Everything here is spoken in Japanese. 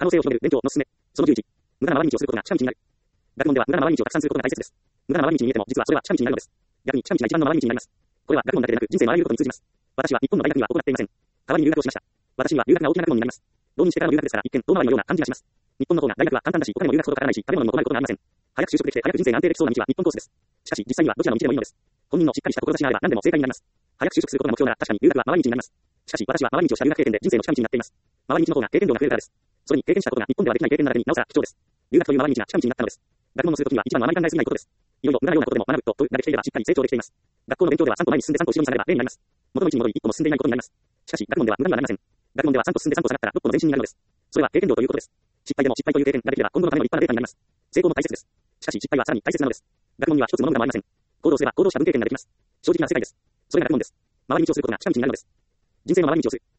能性を広げる勉強のすすめ。その11。無駄な回り道をすることが近道になる。学問では無駄な回り道をたくさんすることが大切です。無駄な回り道に見えても、実はそれは近道になるのです。逆に近道が一番の回り道になります。これは学問だけでなく人生のあらゆることに通じます。私は日本の大学には行っていません。代わりに留学をしました。私には留学が大きな学問になります。浪人してからの留学ですから一見遠回りのような感じがします。日本の方が大学は簡単だし、お金も留学ほどかからないし、食べ物にも困ることがありません。早く就職できて早く人生が安定できそうな道は日本コースです。しかし実際にはどちらの道でもいいのです。本人のしっかりした志があれば何でも正解になります。早く就職することが目標なら確かに留学は回り道になります。しかし私は回り道をした留学経験で人生の近道になっています。回り道の方が経験量が増えるからです。それに経験したことが日本ではできない経験なだけになおさら貴重です。留学という回り道が近道になったのです。学問をするときには一番のあまり考えすぎないことです。いろいろ無駄なようなことでも学ぶとができていればしっかり成長できています。学校の勉強では3歩前に進んで3歩後ろに下がれば例になります。元の道に戻り一歩も進んでいないことになります。しかし学問では無駄にはなりません。学問では3歩進んで3歩下がったら6歩の前進になるのです。それは経験量ということです。失敗でも失敗という経験ができれば今後のための立派なデータになります。成功も大切です。しかし失敗はさらに大切なのです。学問には一つものみが回りません。行動すれば行動した分経験ができます。正直な世界です。それが学問です。回り道をすることが近道になるのです。人生の回り道をする。